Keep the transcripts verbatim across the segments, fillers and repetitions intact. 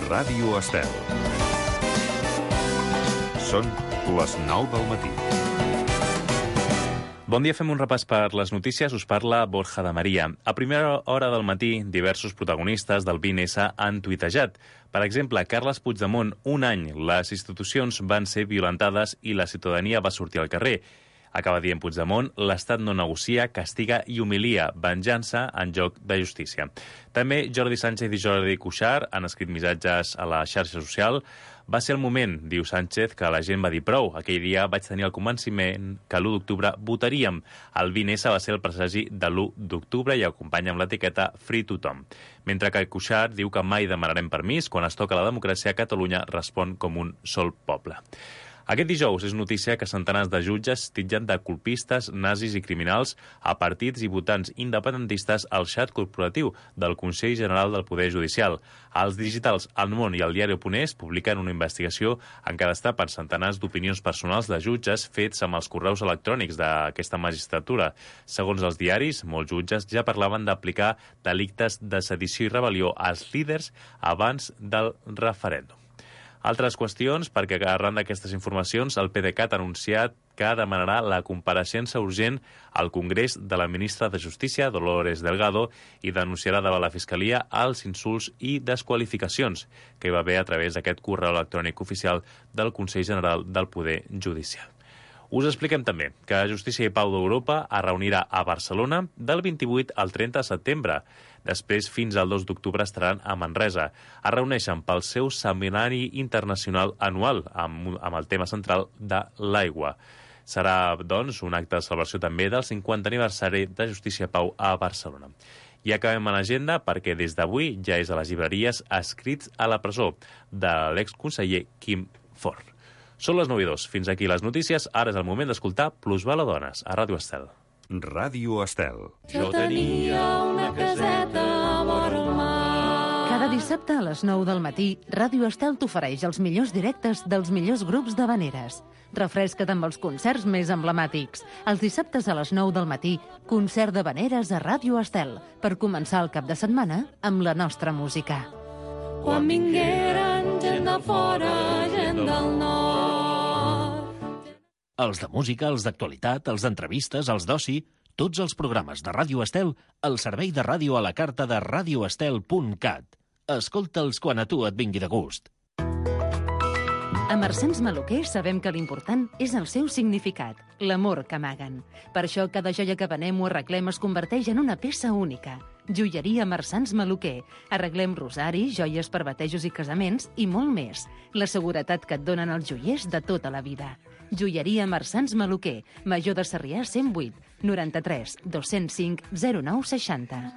Ràdio Estel. Són les nou del matí. Bon dia, fem un repàs per les notícies. Us parla Borja de Maria. A primera hora del matí, diversos protagonistes del vint esse han tuitejat. Per exemple, Carles Puigdemont, un any, les institucions van ser violentades i la ciutadania va sortir al carrer. Acaba dient Puigdemont, l'Estat no negocia, castiga i humilia, venjança en joc de justícia. També Jordi Sánchez i Jordi Cuixart han escrit missatges a la xarxa social. Va ser el moment, diu Sánchez, que la gent va dir prou. Aquell dia vaig tenir el convenciment que l'u d'octubre votaríem. El vint esse va ser el presagi de l'u d'octubre i acompanya amb l'etiqueta Free Tothom. Mentre que Cuixart diu que mai demanarem permís, quan es toca la democràcia, Catalunya respon com un sol poble. Aquest dijous és notícia que centenars de jutges titllen de colpistes, nazis i criminals a partits i votants independentistes al xat corporatiu del Consell General del Poder Judicial. Els digitals El Món i el diari Ponés publiquen una investigació en què destapen centenars d'opinions personals de jutges fets amb els correus electrònics d'aquesta magistratura. Segons els diaris, molts jutges ja parlaven d'aplicar delictes de sedició i rebel·lió als líders abans del referèndum. Altres qüestions, perquè arran d'aquestes informacions el PDeCAT ha anunciat que demanarà la compareixença urgent al Congrés de la ministra de Justícia, Dolores Delgado, i denunciarà davant la Fiscalia els insults i desqualificacions que hi va haver a través d'aquest correu electrònic oficial del Consell General del Poder Judicial. Us expliquem també que Justícia i Pau d'Europa es reunirà a Barcelona del vint-i-vuit al trenta de setembre. Després, fins al dos d'octubre, estaran a Manresa. Es reuneixen pel seu seminari internacional anual amb, amb el tema central de l'aigua. Serà, doncs, un acte de celebració també del cinquantè aniversari de Justícia i Pau a Barcelona. I acabem en l'agenda perquè des d'avui ja és a les llibreries Escrits a la presó, de l'exconseller Quim Forn. Són les nou i dos. Fins aquí les notícies. Ara és el moment d'escoltar Plusval a Dones, a Ràdio Estel. Ràdio Estel. Jo tenia una caseta vora el mar. Cada dissabte a les nou del matí, Ràdio Estel t'ofereix els millors directes dels millors grups d'havaneres. Refresca't amb els concerts més emblemàtics. Els dissabtes a les nou del matí, concert d'havaneres a Ràdio Estel, per començar el cap de setmana amb la nostra música. Quan vingueren gent de fora, gent del nord. Els de música, els d'actualitat, els d'entrevistes, els d'oci, tots els programes de Ràdio Estel al servei de ràdio a la carta de radioestel punt cat. Escolta'ls quan a tu et vingui de gust. A Marsans Maluquer sabem que l'important és el seu significat, l'amor que amaguen. Per això cada joia que venem o arreglem es converteix en una peça única. Joieria Marsans Maluquer. Arreglem rosaris, joies per batejos i casaments i molt més. La seguretat que et donen els joiers de tota la vida. Joieria Marsans Maluquer. Major de Sarrià cent vuit, noranta-tres, dos-cents cinc, zero nou seixanta.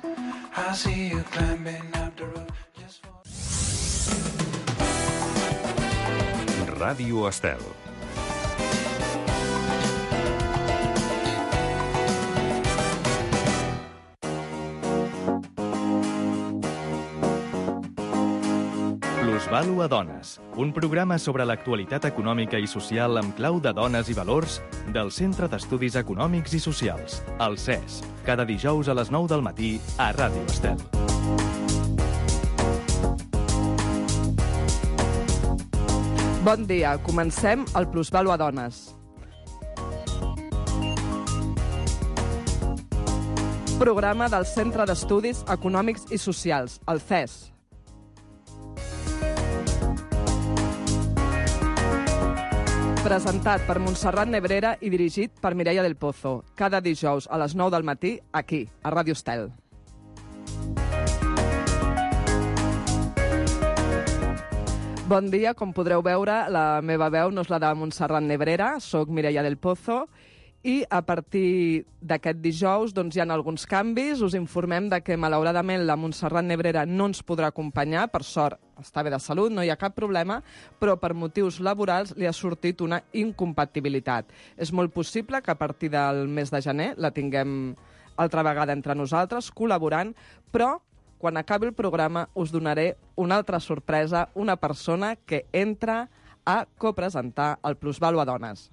Ràdio Estel. Plusvàlua Dones, un programa sobre l'actualitat econòmica i social amb clau de dones i valors del Centre d'Estudis Econòmics i Socials, el C E S, cada dijous a les nou del matí a Ràdio Estel. Bon dia, comencem el Plusvàlua Dones. Programa del Centre d'Estudis Econòmics i Socials, el C E S. Presentat per Montserrat Nebrera i dirigit per Mireia del Pozo. Cada dijous a les nou del matí, aquí, a Ràdio Estel. Bon dia, com podreu veure, la meva veu no és la de Montserrat Nebrera, soc Mireia del Pozo, i a partir d'aquest dijous doncs, hi ha alguns canvis. Us informem de que, malauradament, la Montserrat Nebrera no ens podrà acompanyar. Per sort, està bé de salut, no hi ha cap problema, però per motius laborals li ha sortit una incompatibilitat. És molt possible que a partir del mes de gener la tinguem altra vegada entre nosaltres, col·laborant, però quan acabi el programa us donaré una altra sorpresa, una persona que entra a copresentar el Plusvàlua Dones.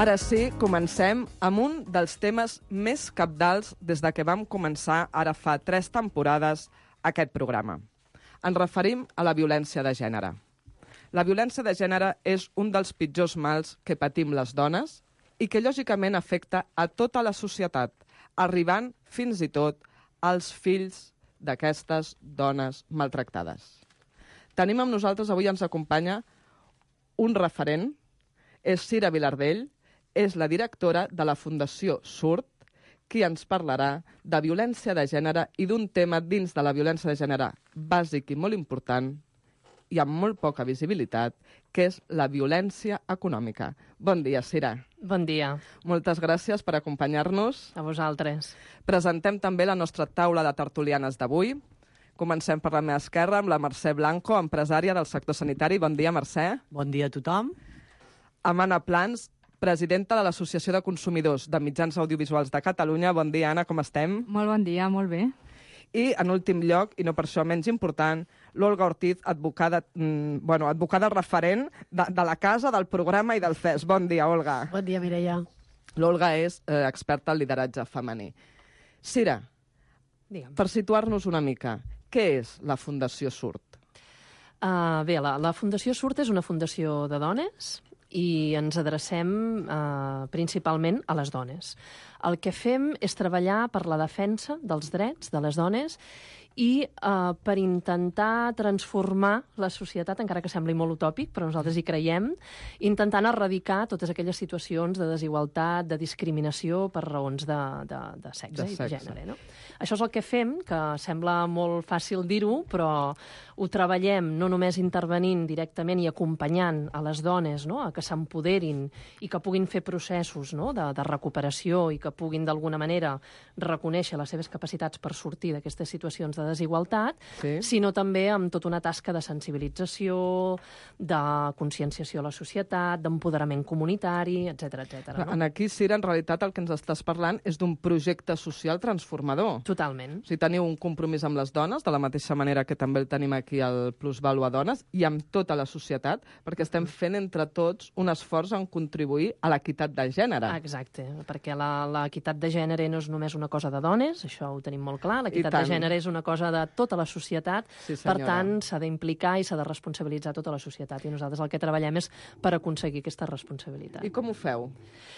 Ara sí, comencem amb un dels temes més cabdals des de que vam començar, ara fa tres temporades, aquest programa. Ens referim a la violència de gènere. La violència de gènere és un dels pitjors mals que patim les dones i que, lògicament, afecta a tota la societat, arribant fins i tot als fills d'aquestes dones maltractades. Tenim amb nosaltres, avui ens acompanya un referent, és Cira Vilardell, és la directora de la Fundació Surt, qui ens parlarà de violència de gènere i d'un tema dins de la violència de gènere bàsic i molt important i amb molt poca visibilitat, que és la violència econòmica. Bon dia, Cira. Bon dia. Moltes gràcies per acompanyar-nos. A vosaltres. Presentem també la nostra taula de tertulianes d'avui. Comencem per la meva esquerra amb la Mercè Blanco, empresària del sector sanitari. Bon dia, Mercè. Bon dia a tothom. Amb Anna Plans, presidenta de l'Associació de Consumidors de Mitjans Audiovisuals de Catalunya. Bon dia, Anna, com estem? Molt bon dia, molt bé. I, en últim lloc, i no per això menys important, l'Olga Ortiz, advocada, mm, bueno, advocada referent de, de la casa, del programa i del C E S. Bon dia, Olga. Bon dia, Mireia. L'Olga és eh, experta en lideratge femení. Cira, Digue'm. per situar-nos una mica, què és la Fundació Surt? Uh, bé, la, la Fundació Surt és una fundació de dones i ens adrecem uh, principalment a les dones. El que fem és treballar per la defensa dels drets de les dones i uh, per intentar transformar la societat, encara que sembli molt utòpic, però nosaltres hi creiem, intentant erradicar totes aquelles situacions de desigualtat, de discriminació per raons de, de, de sexe De i sexe. de gènere. No? Això és el que fem, que sembla molt fàcil dir-ho, però ho treballem no només intervenint directament i acompanyant a les dones, no? A que s'empoderin i que puguin fer processos, no? de, de recuperació i que puguin d'alguna manera reconèixer les seves capacitats per sortir d'aquestes situacions de desigualtat, Sí. sinó també amb tota una tasca de sensibilització, de conscienciació a la societat, d'empoderament comunitari, etcètera, etcètera. No? En aquí, Cira, en realitat el que ens estàs parlant és d'un projecte social transformador. Totalment. O sigui, teniu un compromís amb les dones, de la mateixa manera que també el tenim aquí al Plusvalua Dones, i amb tota la societat, perquè estem fent entre tots un esforç en contribuir a l'equitat de gènere. Exacte, perquè la- l'equitat de gènere no és només una cosa de dones, això ho tenim molt clar, I l'equitat tant. de gènere és una cosa de tota la societat, Sí, per senyora. tant s'ha d'implicar i s'ha de responsabilitzar tota la societat, i nosaltres el que treballem és per aconseguir aquesta responsabilitat. I com ho feu?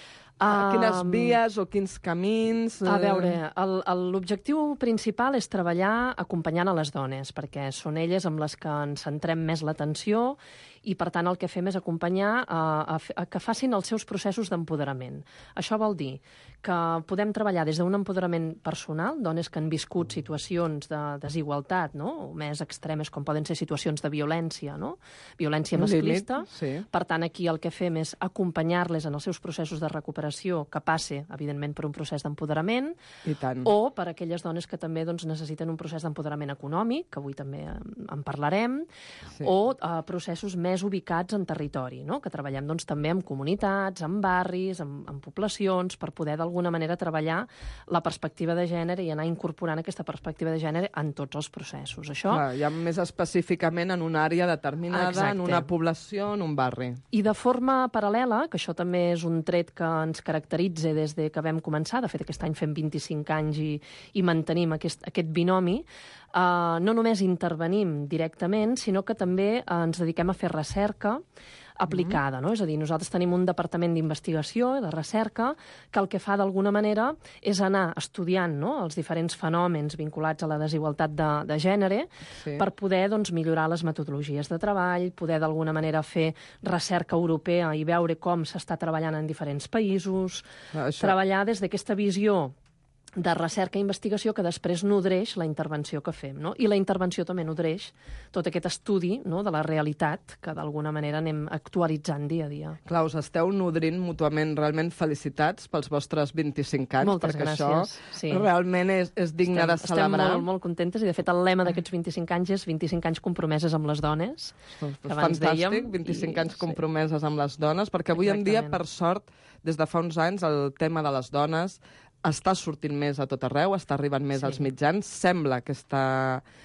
Um, Quines vies o quins camins? A eh? veure, el- el- l'objectiu principal és treballar acompanyant a les dones, perquè són elles amb les que ens centrem més l'atenció i, per tant, el que fem és acompanyar a, a, f- a que facin els seus processos d'empoderament. Això vol dir que podem treballar des d'un empoderament personal, dones que han viscut situacions de desigualtat, no? O més extremes, com poden ser situacions de violència, no? Violència Un límit, masclista. sí. Per tant, aquí el que fem és acompanyar-les en els seus processos de recuperació, que passe, evidentment, per un procés d'empoderament, I tant. o per aquelles dones que també doncs, necessiten un procés d'empoderament econòmic, que avui també eh, en parlarem, Sí. o eh, processos més ubicats en territori, no? Que treballem doncs, també amb comunitats, amb barris, amb, amb poblacions, per poder d'alguna manera treballar la perspectiva de gènere i anar incorporant aquesta perspectiva de gènere en tots els processos. Això... Clar, ja més específicament en una àrea determinada, Exacte. en una població, en un barri. I de forma paral·lela, que això també és un tret que ens caracteritza des de que vam començar, de fet aquest any fem vint-i-cinc anys i, i mantenim aquest, aquest binomi, eh, no només intervenim directament, sinó que també eh, ens dediquem a fer recerca aplicada, no? És a dir, nosaltres tenim un departament d'investigació, de recerca, que el que fa d'alguna manera és anar estudiant, no?, els diferents fenòmens vinculats a la desigualtat de, de gènere, Sí. per poder doncs, millorar les metodologies de treball, poder d'alguna manera fer recerca europea i veure com s'està treballant en diferents països, Això- treballar des d'aquesta visió de recerca i investigació que després nodreix la intervenció que fem, no? I la intervenció també nodreix tot aquest estudi, no?, de la realitat que d'alguna manera anem actualitzant dia a dia. Clar, us esteu nodrint mútuament. Realment felicitats pels vostres vint-i-cinc anys, Moltes perquè gràcies, això sí. realment és, és digne estem, de celebrar. Estem molt, molt contentes i, de fet, el lema d'aquests vint-i-cinc anys és vint-i-cinc anys compromeses amb les dones. Doncs que abans fantàstic, dèiem, vint-i-cinc i- anys compromeses amb les dones, perquè avui en dia, Exactament. per sort, des de fa uns anys, el tema de les dones està sortint més a tot arreu, està arribant més Sí. als mitjans, sembla que està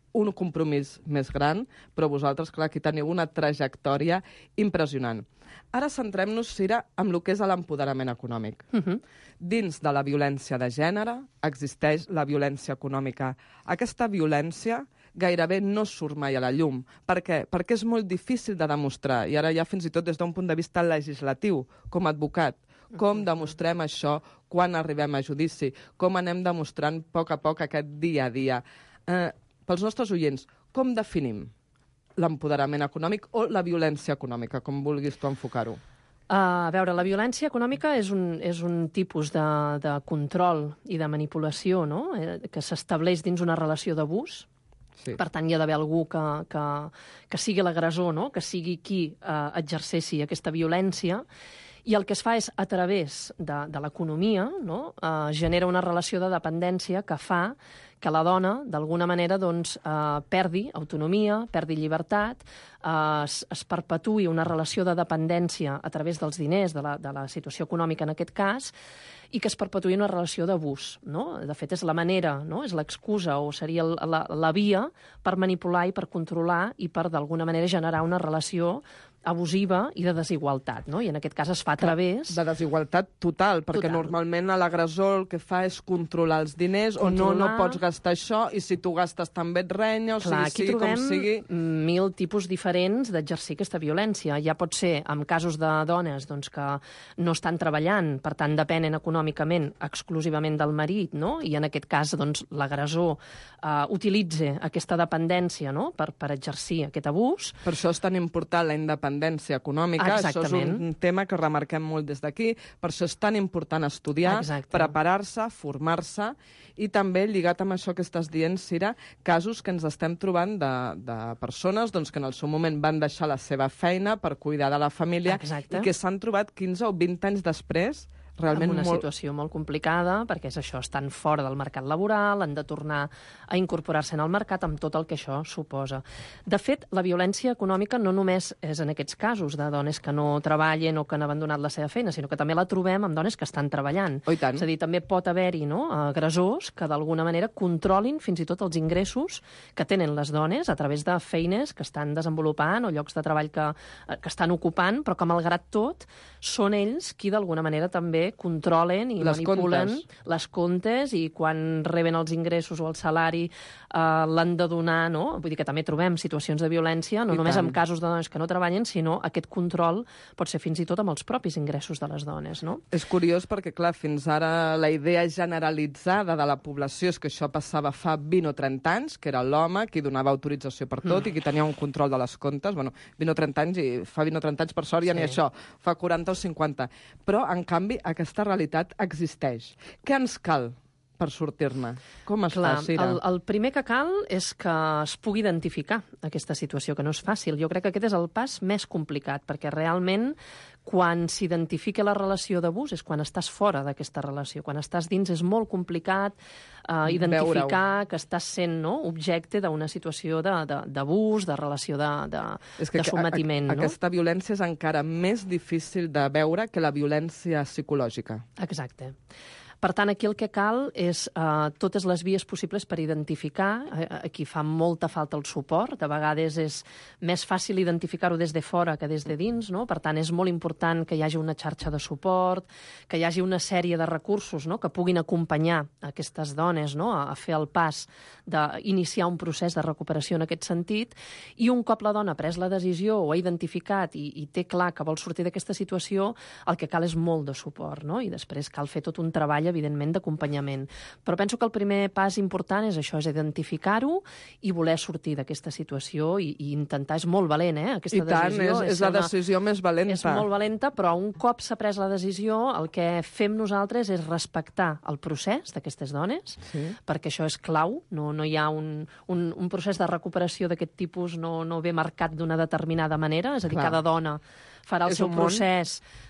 un compromís més gran, però vosaltres, clar, aquí teniu una trajectòria impressionant. Ara centrem-nos, Cira, en el que és l'empoderament econòmic. Uh-huh. Dins de la violència de gènere existeix la violència econòmica. Aquesta violència gairebé no surt mai a la llum. Per què? Perquè és molt difícil de demostrar, i ara ja fins i tot des d'un punt de vista legislatiu, com a advocat. Com demostrem això quan arribem a judici? Com anem demostrant a poc a poc aquest dia a dia? Eh, pels nostres oients, com definim l'empoderament econòmic o la violència econòmica, com vulguis tu enfocar-ho? Uh, a veure, la violència econòmica és un, és un tipus de, de control i de manipulació, no?, eh, que s'estableix dins una relació d'abús. Sí. Per tant, hi ha d'haver algú que, que, que sigui l'agressor, no?, que sigui qui eh, exercessi aquesta violència, i el que es fa és, a través de, de l'economia, no?, eh, genera una relació de dependència que fa que la dona, d'alguna manera, doncs, eh, perdi autonomia, perdi llibertat, eh, es, es perpetuï una relació de dependència a través dels diners, de la, de la situació econòmica en aquest cas, i que es perpetuï una relació d'abús, no? De fet, és la manera, no?, és l'excusa o seria la, la via per manipular i per controlar i per, d'alguna manera, generar una relació abusiva i de desigualtat, no? I en aquest cas es fa a través... De desigualtat total, perquè total. Normalment l'agressor el que fa és controlar els diners, controlar... o no, no pots gastar això, i si tu gastes també et renya, o Clar, sigui, sigui com sigui... Aquí trobem mil tipus diferents d'exercir aquesta violència. Ja pot ser, en casos de dones doncs, que no estan treballant, per tant depenen econòmicament exclusivament del marit, no?, i en aquest cas doncs, l'agressor eh, utilitza aquesta dependència, no?, per, per exercir aquest abús. Per això és tan important la independència econòmica. Exactament. Això és un tema que remarquem molt des d'aquí. Per això és tan important estudiar, Exacte. preparar-se, formar-se, i també, lligat amb això que estàs dient, Cira, casos que ens estem trobant de, de persones doncs, que en el seu moment van deixar la seva feina per cuidar de la família. Exacte. I que s'han trobat quinze o vint anys després realment en una molt... situació molt complicada, perquè és això, estan fora del mercat laboral, han de tornar a incorporar-se en el mercat amb tot el que això suposa. De fet, la violència econòmica no només és en aquests casos de dones que no treballen o que han abandonat la seva feina, sinó que també la trobem amb dones que estan treballant. Oh, i tant. És a dir, també pot haver-hi, no?, agressors que d'alguna manera controlin fins i tot els ingressos que tenen les dones a través de feines que estan desenvolupant o llocs de treball que, que estan ocupant, però que malgrat tot són ells qui d'alguna manera també controlen i les manipulen comptes. les comptes, i quan reben els ingressos o el salari eh, l'han de donar, no? Vull dir que també trobem situacions de violència, no I només tant. en casos de dones que no treballen, sinó aquest control pot ser fins i tot amb els propis ingressos de les dones, no? És curiós perquè, clar, fins ara la idea generalitzada de la població és que això passava fa vint o trenta anys, que era l'home qui donava autorització per tot mm. i qui tenia un control de les comptes. Bueno, vint o trenta anys, i fa vint o trenta anys, per sort, ja Sí. ni això, fa quaranta o cinquanta. Però, en canvi, aquesta realitat existeix. Què ens cal per sortir-ne? Com es Clar, fa, Cira? el, el primer que cal és que es pugui identificar aquesta situació, que no és fàcil. Jo crec que aquest és el pas més complicat, perquè realment quan s'identifica la relació d'abús és quan estàs fora d'aquesta relació. Quan estàs dins és molt complicat eh, identificar que estàs sent, no?, objecte d'una situació de, de, d'abús, de relació de, de, és que de sotmetiment. a, a, no? Aquesta violència és encara més difícil de veure que la violència psicològica. Exacte. Per tant, aquí el que cal és eh, totes les vies possibles per identificar. Eh, aquí fa molta falta el suport. De vegades és més fàcil identificar-ho des de fora que des de dins, no? Per tant, és molt important que hi hagi una xarxa de suport, que hi hagi una sèrie de recursos, no?, que puguin acompanyar aquestes dones, no?, a, a fer el pas d'iniciar un procés de recuperació en aquest sentit. I un cop la dona ha pres la decisió o ha identificat i, i té clar que vol sortir d'aquesta situació, el que cal és molt de suport, no? I després cal fer tot un treball, evidentment, d'acompanyament. Però penso que el primer pas important és això, és identificar-ho i voler sortir d'aquesta situació i, i intentar. És molt valent, eh? Aquesta I tant, decisió. és, és la una, decisió més valenta. És molt valenta, però un cop s'ha pres la decisió, el que fem nosaltres és respectar el procés d'aquestes dones, Sí. perquè això és clau. No, no hi ha un, un, un procés de recuperació d'aquest tipus, no, no ve marcat d'una determinada manera, és a dir, Clar. cada dona farà el És seu un món. procés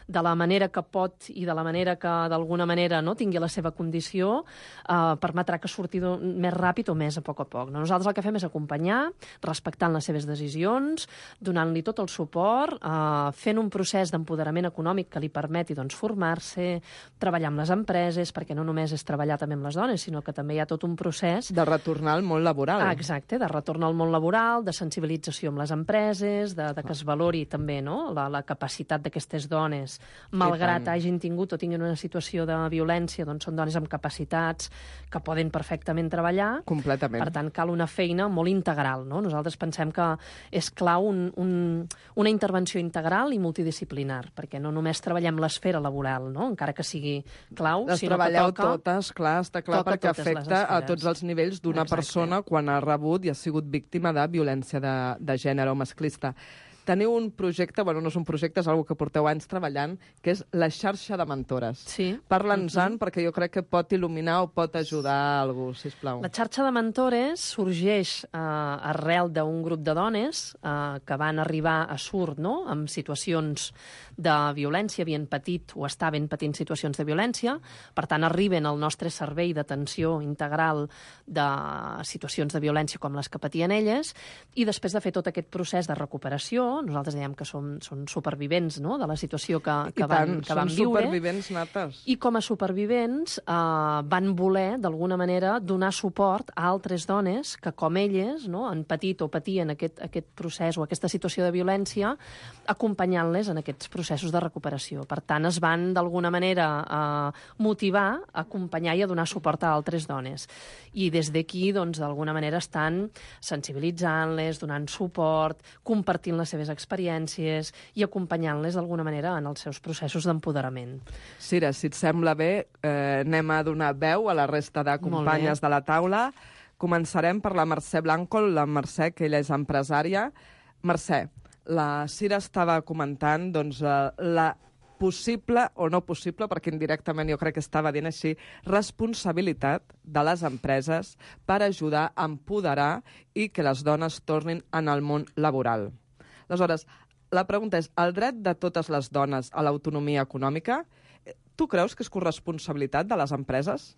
de la manera que pot i de la manera que d'alguna manera no tingui la seva condició, eh, permetrà que surti més ràpid o més a poc a poc. No? Nosaltres el que fem és acompanyar, respectant les seves decisions, donant-li tot el suport, eh, fent un procés d'empoderament econòmic que li permeti doncs, formar-se, treballar amb les empreses, perquè no només és treballar també amb les dones, sinó que també hi ha tot un procés... De retornar al món laboral. Ah, exacte, de retornar al món laboral, de sensibilització amb les empreses, de, de que es valori també no? la, la capacitat d'aquestes dones, malgrat hagin tingut o tinguin una situació de violència, doncs són dones amb capacitats que poden perfectament treballar. Completament. Per tant, cal una feina molt integral. No? Nosaltres pensem que és clau un, un, una intervenció integral i multidisciplinar, perquè no només treballem l'esfera laboral, no? encara que sigui clau, les sinó treballeu que toca... totes, clar, està clar, perquè afecta a tots els nivells d'una persona quan ha rebut i ha sigut víctima de violència de, de gènere o masclista. Teniu un projecte, bueno, no és un projecte, és una que porteu anys treballant, que és la xarxa de mentores. Sí. Parla'ns-en, mm-hmm. perquè jo crec que pot il·luminar o pot ajudar a algú, sisplau. La xarxa de mentores sorgeix eh, arrel d'un grup de dones eh, que van arribar a Surt, no?, amb situacions de violència, havien patit o estaven patint situacions de violència, per tant arriben al nostre servei d'atenció integral de situacions de violència com les que patien elles, i després de fer tot aquest procés de recuperació, nosaltres dèiem que som, són supervivents no?, de la situació que, que, van, que van viure. Són supervivents nates. I com a supervivents eh, van voler, d'alguna manera, donar suport a altres dones que, com elles, no?, han patit o patien aquest, aquest procés o aquesta situació de violència, acompanyant-les en aquests processos de recuperació. Per tant, es van, d'alguna manera, eh, motivar a acompanyar i a donar suport a altres dones. I des d'aquí, doncs, d'alguna manera, estan sensibilitzant-les, donant suport, compartint les seves experiències i acompanyant-les d'alguna manera en els seus processos d'empoderament. Sira, si et sembla bé, eh, anem a donar veu a la resta de companyes de la taula. Començarem per la Mercè Blanco, la Mercè, que ella és empresària. Mercè, la Sira estava comentant doncs, la possible o no possible, perquè indirectament jo crec que estava dient així, responsabilitat de les empreses per ajudar a empoderar i que les dones tornin en el món laboral. Aleshores, la pregunta és, el dret de totes les dones a l'autonomia econòmica, tu creus que és corresponsabilitat de les empreses?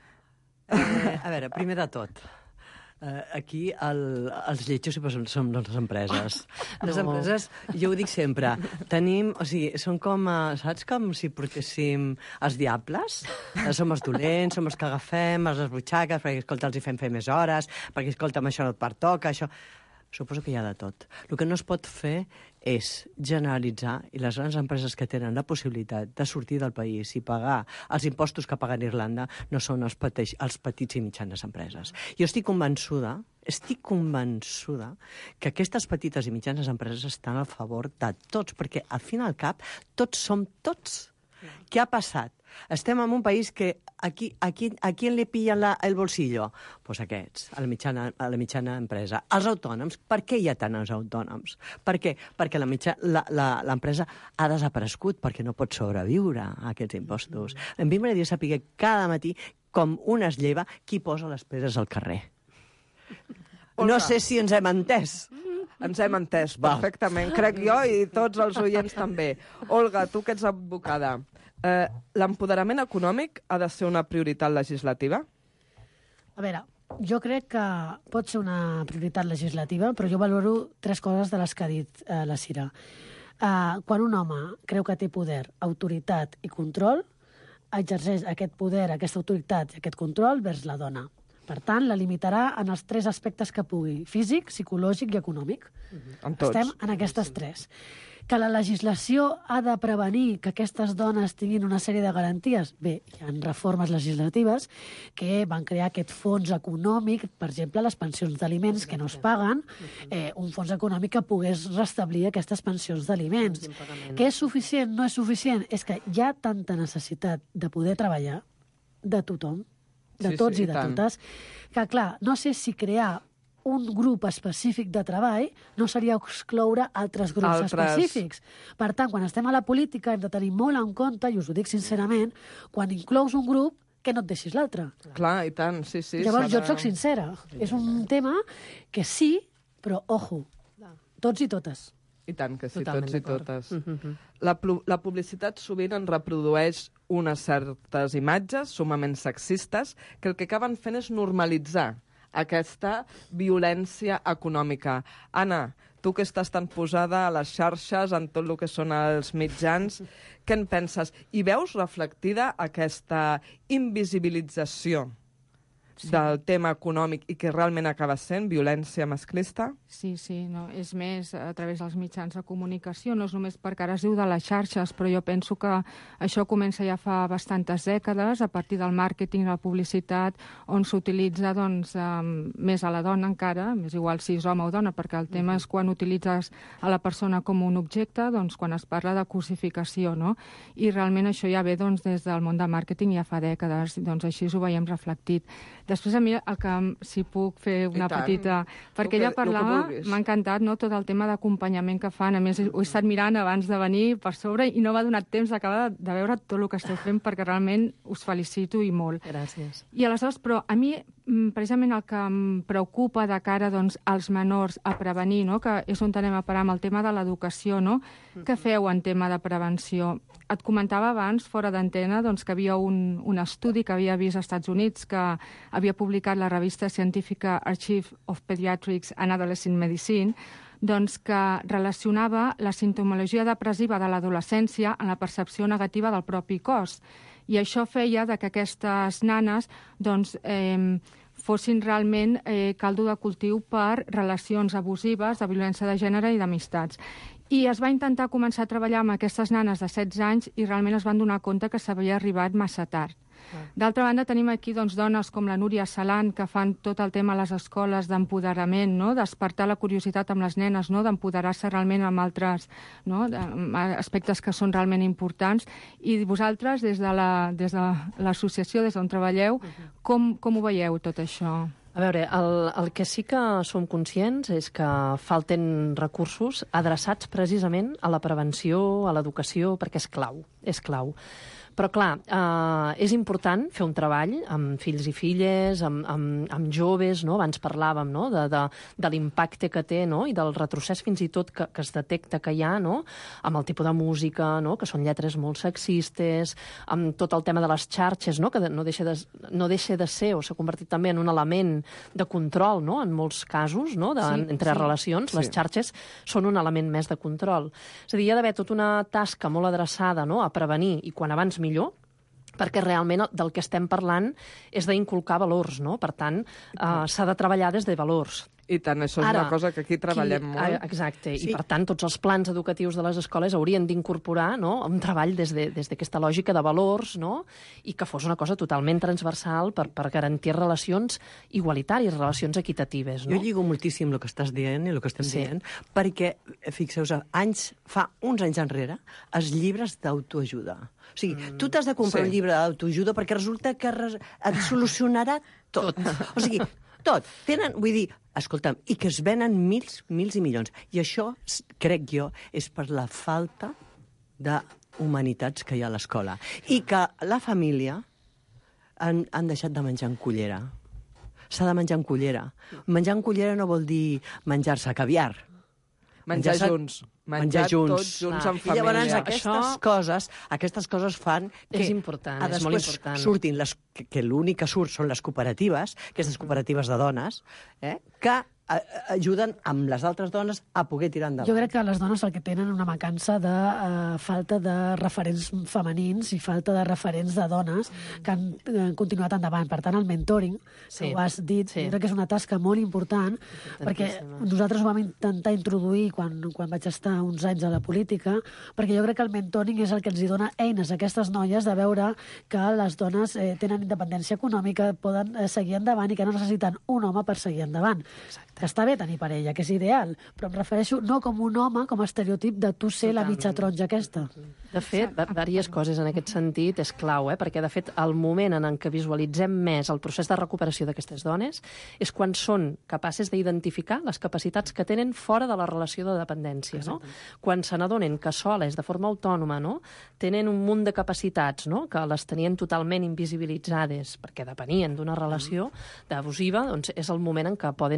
Eh, a veure, primer de tot, eh, aquí el, els lletjos són, són les empreses. Les No. empreses, jo ho dic sempre, tenim, o sigui, són com, eh, saps, com si portéssim els diables? Eh, som els dolents, som els que agafem, els butxaques, perquè, escolta, els hi fem fer més hores, perquè, escolta, amb això no et pertoca, això... Suposo que hi ha de tot. El que no es pot fer és generalitzar, i les grans empreses que tenen la possibilitat de sortir del país i pagar els impostos que paguen Irlanda no són els, peteix, els petits i mitjanes empreses. Jo estic convençuda, estic convençuda que aquestes petites i mitjanes empreses estan a favor de tots, perquè al fin i al cap tots som tots. Què ha passat? Estem en un país que aquí, aquí, a qui li pillen la, el bolsillo? Doncs pues aquests, a la, mitjana, a la mitjana empresa. Els autònoms, per què hi ha tant els autònoms? Per què? Perquè l'empresa ha desaparegut, perquè no pot sobreviure a aquests impostos. A mi m'agradaria saber cada matí com una es lleva qui posa les pedres al carrer. No sé si ens hem entès. Ens hem entès perfectament, crec jo, i tots els oients també. Olga, tu que ets advocada, eh, l'empoderament econòmic ha de ser una prioritat legislativa? A veure, jo crec que pot ser una prioritat legislativa, però jo valoro tres coses de les que ha dit eh, la Sira. Eh, quan un home creu que té poder, autoritat i control, exerceix aquest poder, aquesta autoritat i aquest control vers la dona. Per tant, la limitarà en els tres aspectes que pugui, físic, psicològic i econòmic. En tots. Estem en aquestes tres. Que la legislació ha de prevenir que aquestes dones tinguin una sèrie de garanties. Bé, hi ha reformes legislatives que van crear aquest fons econòmic, per exemple, les pensions d'aliments que no es paguen, eh, un fons econòmic que pogués restablir aquestes pensions d'aliments. Que és suficient? No és suficient? És que hi ha tanta necessitat de poder treballar de tothom, de Sí, tots sí, i de i tant. totes, que, clar, no sé si crear un grup específic de treball no seria excloure altres grups Altres. específics. Per tant, quan estem a la política hem de tenir molt en compte, i us ho dic sincerament, quan inclous un grup, que no et deixis l'altre. Clar, i tant, sí, sí. Llavors, s'ha jo de- et soc sincera. És un tema que sí, però, ojo, tots i totes. I tant que sí, Totalment tots i d'acord. totes. Mhm. La, plu- la publicitat sovint en reprodueix unes certes imatges sumament sexistes que el que acaben fent és normalitzar aquesta violència econòmica. Anna, tu que estàs tan posada a les xarxes, en tot el que són els mitjans, què en penses? I veus reflectida aquesta invisibilització sí. del tema econòmic i que realment acaba sent violència masclista? Sí, sí, no, és més a través dels mitjans de comunicació, no és només perquè ara es diu de les xarxes, però jo penso que això comença ja fa bastantes dècades, a partir del màrqueting, la publicitat, on s'utilitza doncs, um, més a la dona encara, és igual si és home o dona, perquè el tema és quan utilitzes a la persona com un objecte, doncs quan es parla de cosificació, no? I realment això ja ve doncs, des del món del màrqueting ja fa dècades, doncs així ho veiem reflectit. Després a mi, el que, si puc fer una petita... Perquè ella parlava, m'ha encantat no, tot el tema d'acompanyament que fan. A més, ho he estat mirant abans de venir per sobre i no m'ha donat temps d'acabar de, de veure tot el que esteu fent perquè realment us felicito i molt. Gràcies. I aleshores, però a mi, precisament el que em preocupa de cara doncs, als menors a prevenir, no, que és on anem a parar amb el tema de l'educació, no? Què feu en tema de prevenció? Et comentava abans, fora d'antena, doncs, que havia un, un estudi que havia vist als Estats Units que havia publicat la revista científica Archive of Pediatrics and Adolescent Medicine, doncs, que relacionava la sintomologia depressiva de l'adolescència amb la percepció negativa del propi cos. I això feia de que aquestes nanes doncs, eh, fossin realment eh, caldo de cultiu per relacions abusives, de violència de gènere i d'amistats. I es va intentar començar a treballar amb aquestes nanes de setze anys i realment es van donar compte que s'havia arribat massa tard. D'altra banda, tenim aquí doncs, dones com la Núria Salant, que fan tot el tema a les escoles d'empoderament, no? Despertar la curiositat amb les nenes, no? D'empoderar-se realment amb altres no? de, amb aspectes que són realment importants. I vosaltres, des de l'associació, la, des d'on treballeu, com, com ho veieu tot això? A veure, el, el que sí que som conscients és que falten recursos adreçats precisament a la prevenció, a l'educació, perquè és clau, és clau. Però, clar, eh, és important fer un treball amb fills i filles, amb, amb, amb joves, no? Abans parlàvem no? de, de, de l'impacte que té no? I del retrocés fins i tot que, que es detecta que hi ha, no? Amb el tipus de música, no? Que són lletres molt sexistes, amb tot el tema de les xarxes, no? Que no deixa de, no deixa de ser, o s'ha convertit també en un element de control, no? En molts casos, no? De, sí, entre sí, relacions, sí. Les xarxes són un element més de control. És a dir, hi ha d'haver tota una tasca molt adreçada no? A prevenir, i quan abans millor, perquè realment del que estem parlant és d'inculcar valors, no? Per tant, eh, s'ha de treballar des de valors. I tant, això és Ara, una cosa que aquí treballem qui, molt. Exacte, sí. I per tant tots els plans educatius de les escoles haurien d'incorporar no? Un treball des de, des d'aquesta lògica de valors no? I que fos una cosa totalment transversal per, per garantir relacions igualitàries, relacions equitatives. No? Jo lligo moltíssim el que estàs dient i el que estem sí. dient, perquè, fixeu-vos, anys, fa uns anys enrere, els llibres d'autoajuda. O sigui, mm, tu t'has de comprar sí. un llibre d'autoajuda perquè resulta que res, et solucionarà tot. tot. O sigui, tot. Tenen, vull dir, escolta'm, i que es venen mils, mils i milions. I això, crec jo, és per la falta d'humanitats que hi ha a l'escola. I que la família han, han deixat de menjar en cullera. S'ha de menjar en cullera. Menjar en cullera no vol dir menjar-se caviar. Menjar junts. Menjar, menjar junts. Tots junts ah. en família. I llavors aquestes Això... coses, aquestes coses fan que és important, a és molt important. surtin les, que, que l'únic que surt són les cooperatives, aquestes cooperatives de dones, eh, que a, ajuden amb les altres dones a poder tirar endavant. Jo crec que les dones el que tenen una mancança de uh, falta de referents femenins i falta de referents de dones que han, han continuat endavant. Per tant, el mentoring, sí. ho has dit, sí. jo crec que és una tasca molt important, perquè nosaltres ho vam intentar introduir quan, quan vaig estar uns anys a la política, perquè jo crec que el mentoring és el que els hi dona eines a aquestes noies de veure que les dones eh, tenen independència econòmica, poden eh, seguir endavant i que no necessiten un home per seguir endavant. Exacte. Que està bé tenir parella, que és ideal, però em refereixo no com un home, com a estereotip de tu ser la mitja taronja aquesta. De fet, diverses coses en aquest sentit és clau, eh? Perquè, de fet, el moment en què visualitzem més el procés de recuperació d'aquestes dones és quan són capaces d'identificar les capacitats que tenen fora de la relació de dependència, no? Quan se n'adonen que soles, de forma autònoma, no? Tenen un munt de capacitats, no? Que les tenien totalment invisibilitzades perquè depenien d'una relació abusiva, doncs és el moment en què poden fer aquests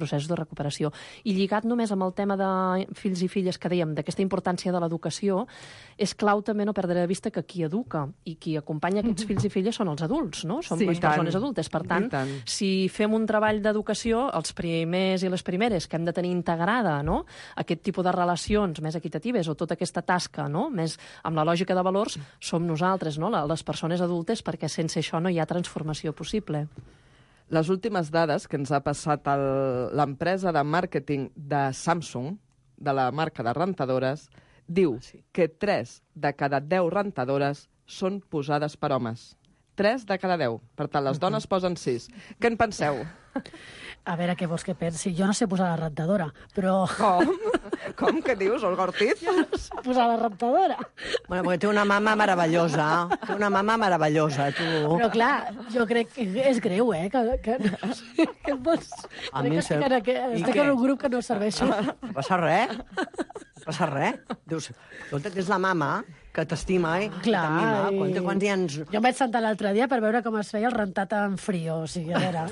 processos de recuperació. I lligat només amb el tema de fills i filles que dèiem, d'aquesta importància de l'educació, és clau també no perdre de vista que qui educa i qui acompanya aquests fills i filles són els adults, no? Són Sí, les tant. persones adultes. Per tant, tant. si fem un treball d'educació, els primers i les primeres que hem de tenir integrada, no?, aquest tipus de relacions més equitatives o tota aquesta tasca, no?, més amb la lògica de valors, som nosaltres, no?, les persones adultes, perquè sense això no hi ha transformació possible. Les últimes dades que ens ha passat el- l'empresa de màrqueting de Samsung, de la marca de rentadores, diu que tres de cada deu rentadores són posades per homes. tres de cada deu. Per tant, les dones posen sis. Què en penseu? A veure, què vols que pensi? Jo no sé posar la rentadora, però... Com? Com que dius, Olga Ortiz? Jo no sé posar la rentadora. Bueno, perquè té una mama meravellosa. Té una mama meravellosa, tu. Però clar, jo crec que és greu, eh? Que, que, que et vols... A crec mi que em sembla- estic, en, I aqu- estic què? en un grup que no serveixo. No passa res. No passa res. Dius, escolta, tens la mama que t'estima, eh? Clar, Que t'anima. i- Quants, quants anys... Jo em vaig sentar l'altre dia per veure com es feia el rentat en frio, o sigui, a veure...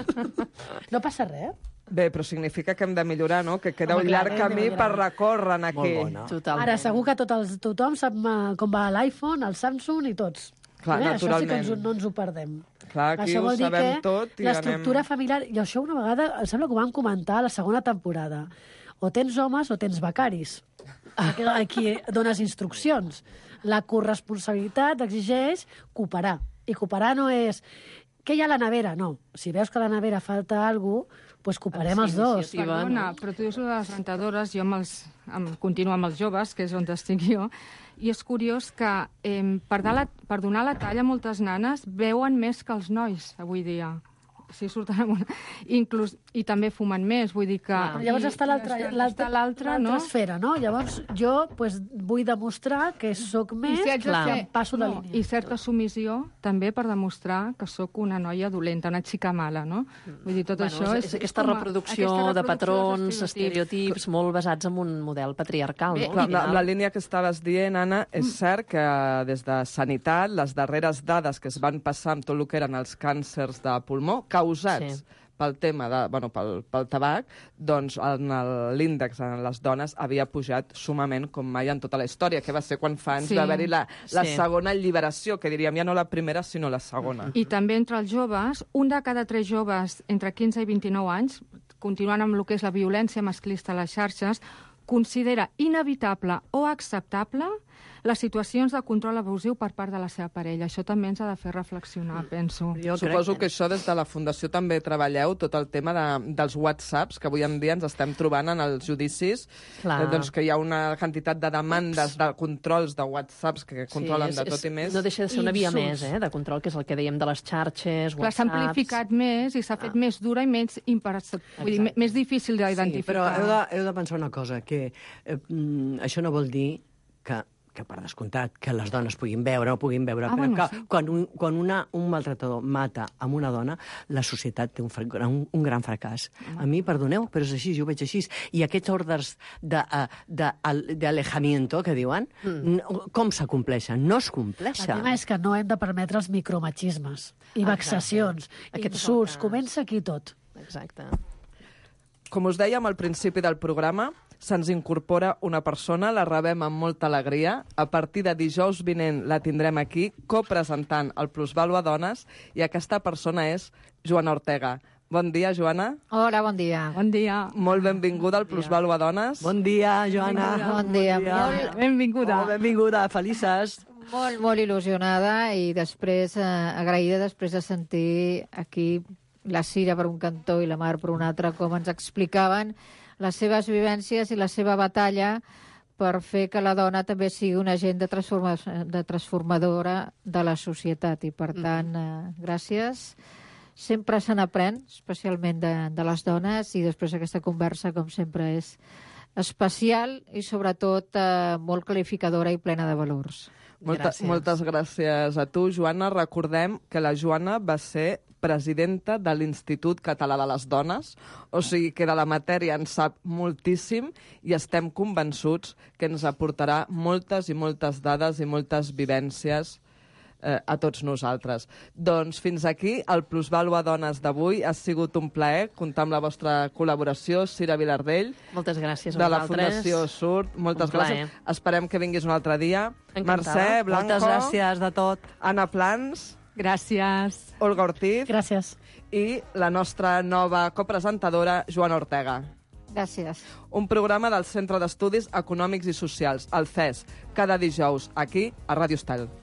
No passa res. Bé, però significa que hem de millorar, no? Que queda Home, un clar, llarg hem de camí millorar. per recórrer en aquí. Molt bona. Totalment. Ara, segur que tot els, tothom sap eh, com va l'iPhone, el Samsung i tots. Clar, eh? Això sí que naturalment. ens, no ens ho perdem. Clar, aquí Això ho vol dir sabem que tot i l'estructura anem- familiar... I això una vegada, em sembla que ho vam comentar a la segona temporada. O tens homes o tens becaris. Aquí, aquí dones instruccions. La corresponsabilitat exigeix cooperar. I cooperar no és... Què hi ha a la nevera? No. Si veus que a la nevera falta alguna cosa, doncs cooperem els dos. Perdona, però tu dius lo de les rentadores, jo amb els, amb, continuo amb els joves, que és on estic jo, i és curiós que eh, per, dar la, per donar la talla moltes nanes veuen més que els nois avui dia. Sí, surten amb una... Inclús, i també fumen més, vull dir que... Però llavors està l'altra l'altra, l'altra, no? esfera, no? Llavors jo pues, vull demostrar que sóc més, I si haig de que fer- em passo de no, línia. I certa submissió també per demostrar que sóc una noia dolenta, una xica mala, no? Vull dir, tot Bueno, això és, és aquesta com a- reproducció aquesta de reproducció patrons, dels estereotips, molt basats en un model patriarcal, Bé, no? Clar, amb, la, amb la I- línia que estaves dient, Anna, és Mm. cert que des de Sanitat, les darreres dades que es van passar amb tot el que eren els càncers de pulmó, causats Sí. pel tema de, bueno, pel, pel tabac, doncs en el- l'índex en les dones havia pujat sumament com mai en tota la història, que va ser quan fa anys Sí. va haver-hi la, la Sí. segona alliberació, que diríem ja no la primera, sinó la segona. I també entre els joves, un de cada tres joves entre quinze i vint-i-nou anys, continuant amb el que és la violència masclista a les xarxes, considera inevitable o acceptable les situacions de control abusiu per part de la seva parella. Això també ens ha de fer reflexionar, penso. Jo Suposo crec que això des de la Fundació també treballeu tot el tema de, dels whatsapps, que avui en dia ens estem trobant en els judicis, Clar. eh, doncs que hi ha una quantitat de demandes de controls de whatsapps que controlen és- de tot és- i més. No deixa de ser una via Insults. més, eh, de control, que és el que dèiem de les xarxes, Clar, s'ha whatsapps... amplificat més i s'ha fet més dura i més, imperceptible, vull dir, Exacte. més difícil Sí, d'identificar. però heu de, heu de pensar una cosa, que eh, mm, això no vol dir que que per descomptat, que les dones puguin veure o puguin veure, Ah, però bueno, que sí. quan, un, quan una, un maltratador mata amb una dona, la societat té un, fra- un, un gran fracàs. A mi, perdoneu, però és així, jo ho veig així. I aquests ordres d'alejamiento, que diuen, mm. no, com s'acompleixen? No es El compleixen. tema és que no hem de permetre els micromachismes i vexacions, Aquests insults, són- comença aquí tot. Exacte. Com us dèiem al principi del programa, se'ns incorpora una persona, la rebem amb molta alegria. A partir de dijous vinent la tindrem aquí, copresentant el Plusvàlua Dones, i aquesta persona és Joana Ortega. Bon dia, Joana. Hola, bon dia. Bon dia. Molt benvinguda al Plusvàlua Dones. Bon dia, Joana. Bon dia. Molt, Benvinguda. Oh, benvinguda, felices. molt, molt il·lusionada i després eh, agraïda després de sentir aquí la Cira per un cantó i la Mar per un altre, com ens explicaven les seves vivències i la seva batalla per fer que la dona també sigui un agent de, transforma de transformadora de la societat. I, per tant, eh, gràcies. Sempre se n'aprèn, especialment de, de les dones, i després aquesta conversa, com sempre, és especial i, sobretot, eh, molt clarificadora i plena de valors. Molta, Gràcies. moltes gràcies a tu, Joana. Recordem que la Joana va ser presidenta de l'Institut Català de les Dones, o sigui que de la matèria en sap moltíssim i estem convençuts que ens aportarà moltes i moltes dades i moltes vivències eh, a tots nosaltres. Doncs fins aquí el Plusvàlua Dones d'avui. Ha sigut un plaer comptar amb la vostra col·laboració, Cira Vilardell. Moltes gràcies a de la vosaltres. Fundació Surt. Moltes Un plaer. gràcies. Esperem que vinguis un altre dia. Encantada. Mercè Blanco. Moltes gràcies de tot. Anna Plans. Gràcies. Olga Ortiz. Gràcies. I la nostra nova copresentadora, Joana Ortega. Gràcies. Un programa del Centre d'Estudis Econòmics i Socials, el C E S, cada dijous, aquí, a Ràdio Estel.